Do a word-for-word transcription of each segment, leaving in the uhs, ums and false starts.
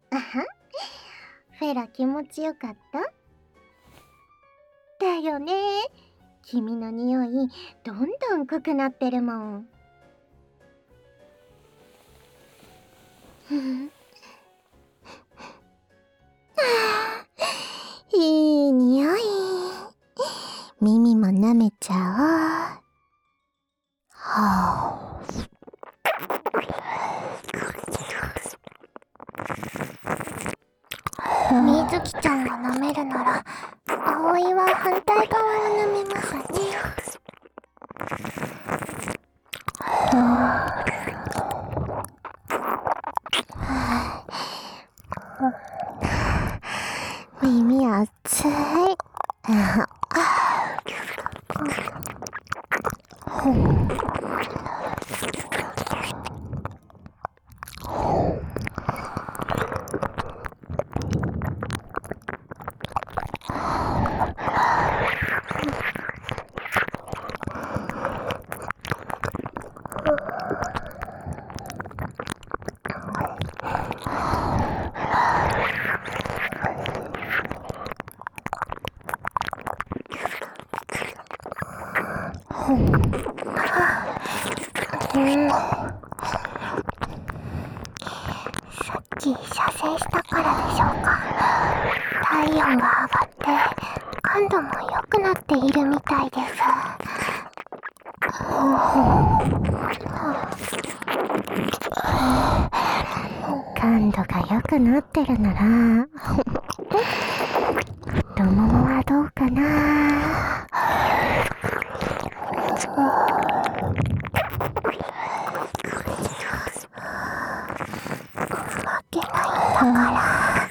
あは、フェラ気持ちよかった？だよね。君の匂いどんどん濃くなってるもん。いい匂い。耳も舐めちゃおう。はあ。みずきちゃんが舐めるなら、葵は反対側を舐めますね。耳熱い。さっき射精したからでしょうか。体温が上がって感度も良くなっているみたいです。感度が良くなってるなら太ももはどうかな。負けないんだから。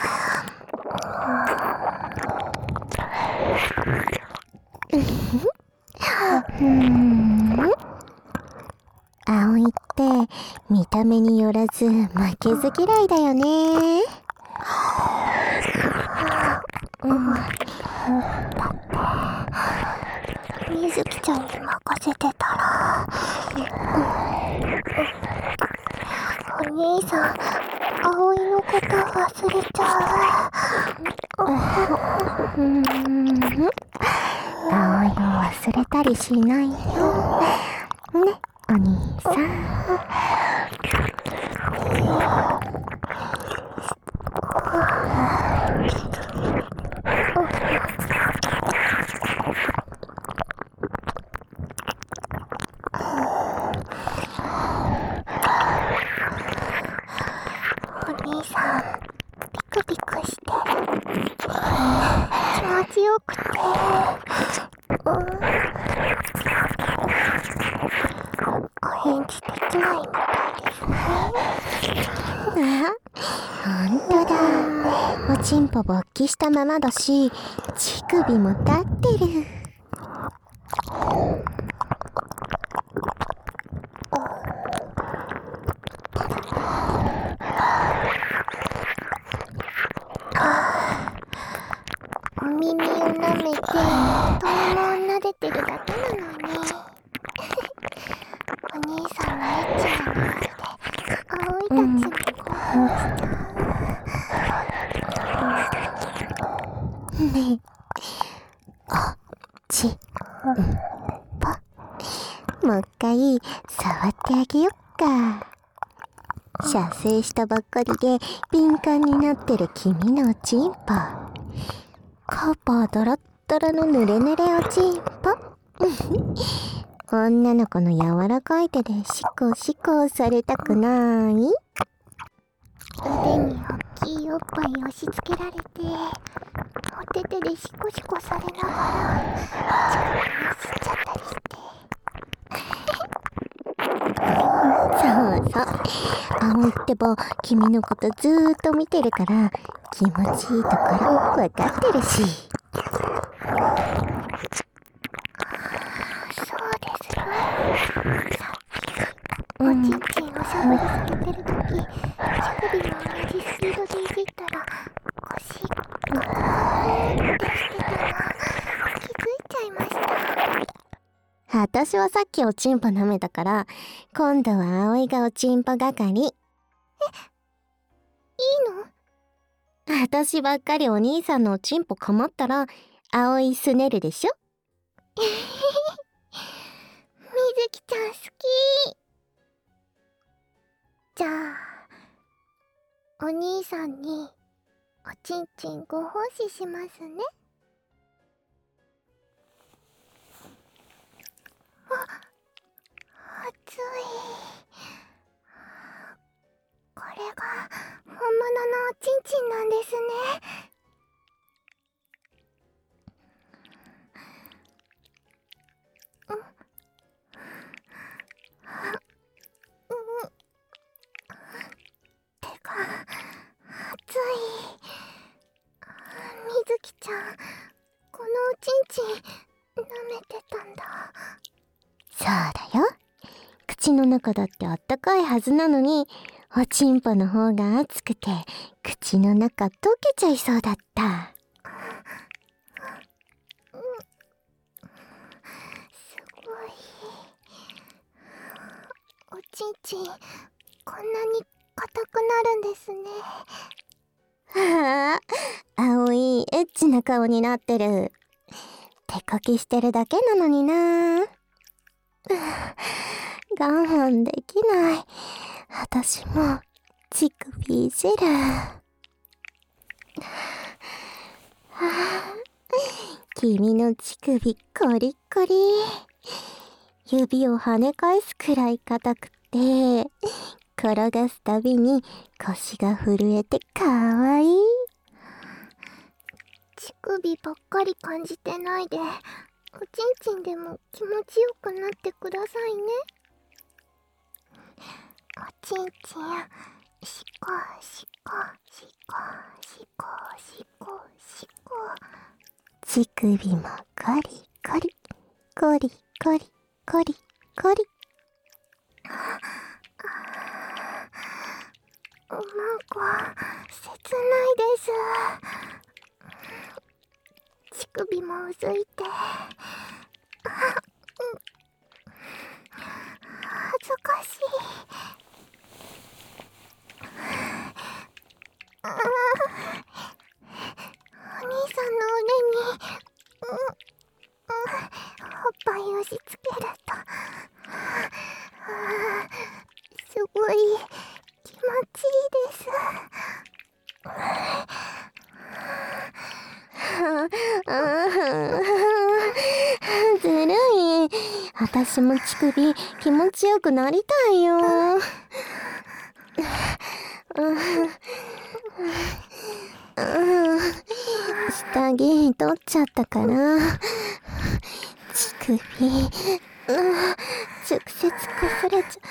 うーん、葵って見た目によらず負けず嫌いだよね。うん、だってみずきちゃんに任せてたら、お兄さん葵のこと忘れちゃう。うーん、葵を忘れたりしないよね、お兄さん。お兄さんピクピクしてる。気持ちよくて、うん、お返事できないみたいですね。あ、ほんとだ。おちんぽ勃起したままだし、乳首も立ってる。お耳を舐めて、太ももを撫でてるだけなのに。お兄さんのエッチなのって葵たちに興奮しちゃう。ねえ、おちんぽ、もう一回触ってあげよっか。射精したばっかりで敏感になってる君のおちんぽ。カバドラッドラのヌレヌレおちんぽ。女の子の柔らかい手でシコシコされたくない？腕に大きいおっぱい押し付けられて、お手手でシコシコされながら力を吸っちゃったりして。そうそう、葵ってば君のことずーっと見てるから気持ちいいところ分かってるし。そうですか。おちんちんをしゃぶりつけてるとき、乳首も同じスピードでいじったら腰がグーってしてたな。気づいちゃいました。私はさっきおちんぽ舐めたから、今度は葵がおちんぽ係。え、いいの？ 私ばっかりお兄さんのおちんぽかまったら葵すねるでしょ。みずきちゃん好き。じゃあお兄さんにおちんちんご奉仕しますね。あ、熱い。これが本物のおちんちんなんですね。うん、うん、手が熱い。みずきちゃん、このおちんちん舐めてたんだ。そうだよ。口の中だってあったかいはずなのに、おちんぽの方が熱くて口の中溶けちゃいそうだった。うん、すごい。おちんちんこんなに硬くなるんですね。はあ、葵エッチな顔になってる。手こきしてるだけなのにな。我慢できない。私も乳首いじる。はあ、君の乳首コリコリ。指を跳ね返すくらい硬くて、転がすたびに腰が震えてかわいい。乳首ばっかり感じてないで、おちんちんでも気持ちよくなってくださいね。おちんちん、しこしこしこしこしこしこ。乳首もコリコリコリコリコリコリ。なんか切ないです。乳首もうずいて、あ、うん、恥ずかしい。あ、お兄さんの腕に、うん、うん、おっぱい押し付けると、あ、すごい気持ちいいです。ずるい。私も乳首気持ちよくなりたいよ。下着取っちゃったから乳首直接こすれちゃ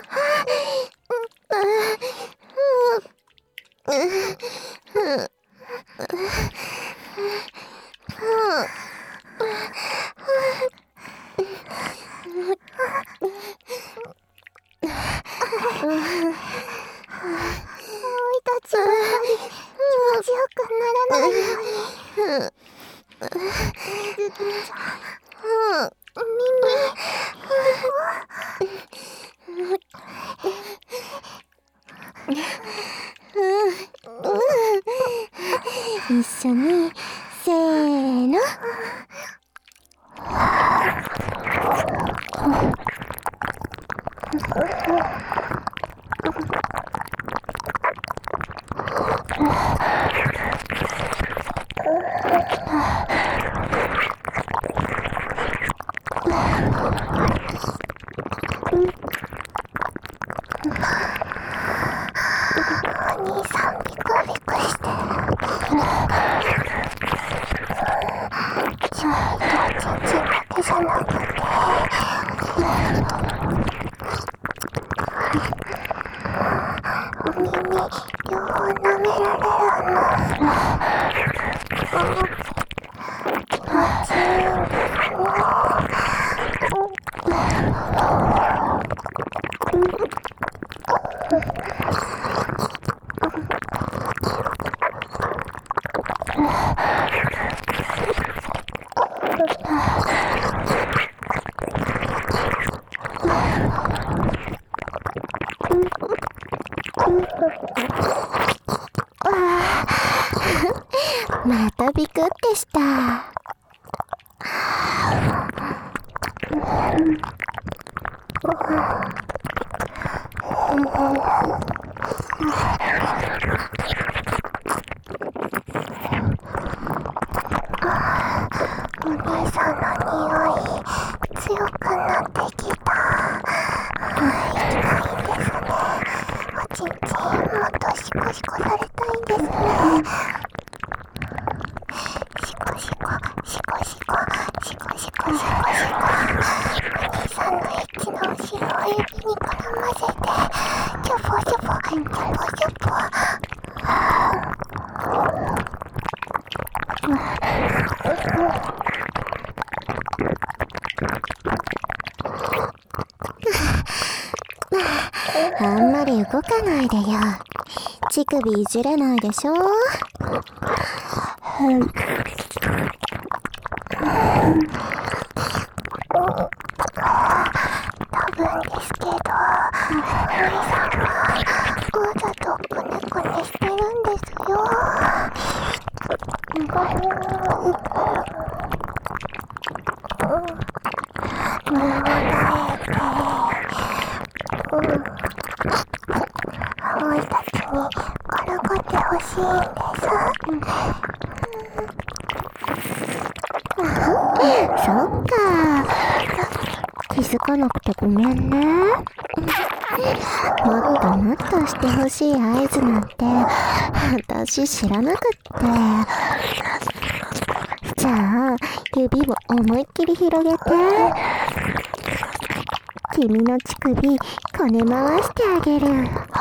葵たちばかり気持ちよくならないように。みずきちゃん、耳一緒にせーの。お兄さんビクビクしてる。ちゃんとちんちんだけじゃなくて、お耳両方舐められるの。気持ちいいんですね。ああ、 ビクってした。お姉さんの匂い強くなってきた。行きたいんですね。おちんちんもっとシコシコされたいんですね。シコシコシコシコシコシコシコシコ。お兄さんのエッチな後ろを指に絡ませてチョポチョポチョポチョポ。あんまり動かないでよ。乳首いじれないでしょ。多分ですけど、お兄さんはわざとくねくねしてるんですよ。葵たちにからかってほしいんです。そっか。気づかなくてごめんね。もっともっとしてほしい合図なんて私知らなくって。じゃあ指を思いっきり広げて。君の乳首こね回してあげる。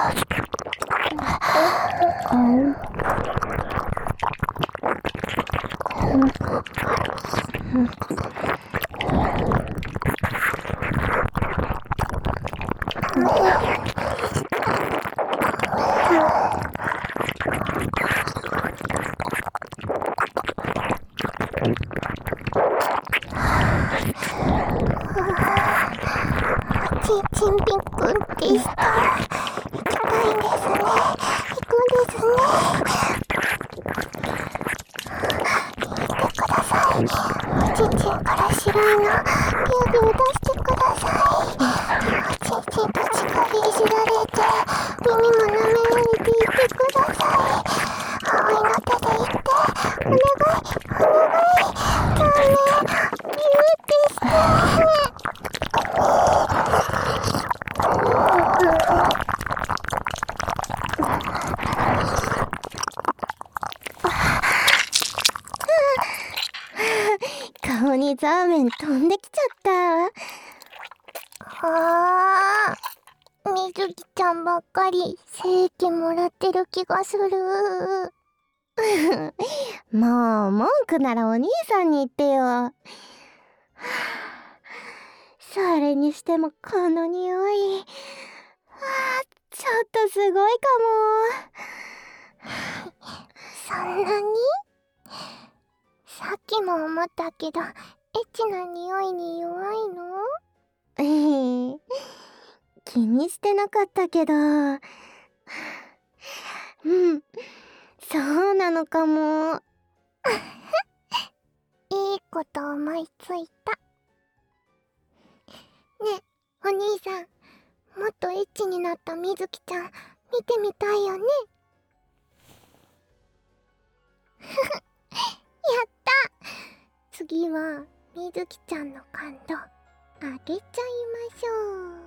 ちんちんびっくんでした。行きたいんですね。行くんですね。聞いてください。おちんちんから白いのビュービュー出してください。おちんちんと乳首いじられて耳も舐められていてください。葵の手で言ってお願いお願い。ダメビューってして。顔にザーメン飛んできちゃった。あー、みずきちゃんばっかり精液もらってる気がする。もう文句ならお兄さんに言ってよ。それにしてもこの匂い、あー、ちょっとすごいかも。そんなに？さっきも思ったけど、エッチな匂いに弱いの？えへ、気にしてなかったけど、うん、そうなのかも。いいこと思いついた。ねえ、お兄さん、もっとエッチになったみずきちゃん、見てみたいよね。やった次はみずきちゃんの感度上げちゃいましょう。